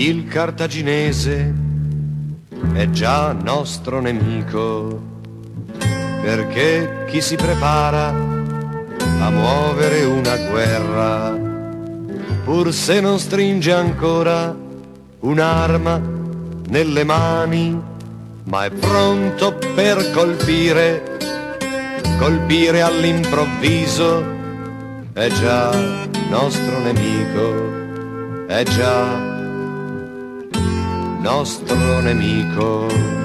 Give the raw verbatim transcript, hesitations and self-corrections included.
Il cartaginese è già nostro nemico, perché chi si prepara a muovere una guerra, pur se non stringe ancora un'arma nelle mani, ma è pronto per colpire, colpire all'improvviso, è già nostro nemico, è già nostro nemico.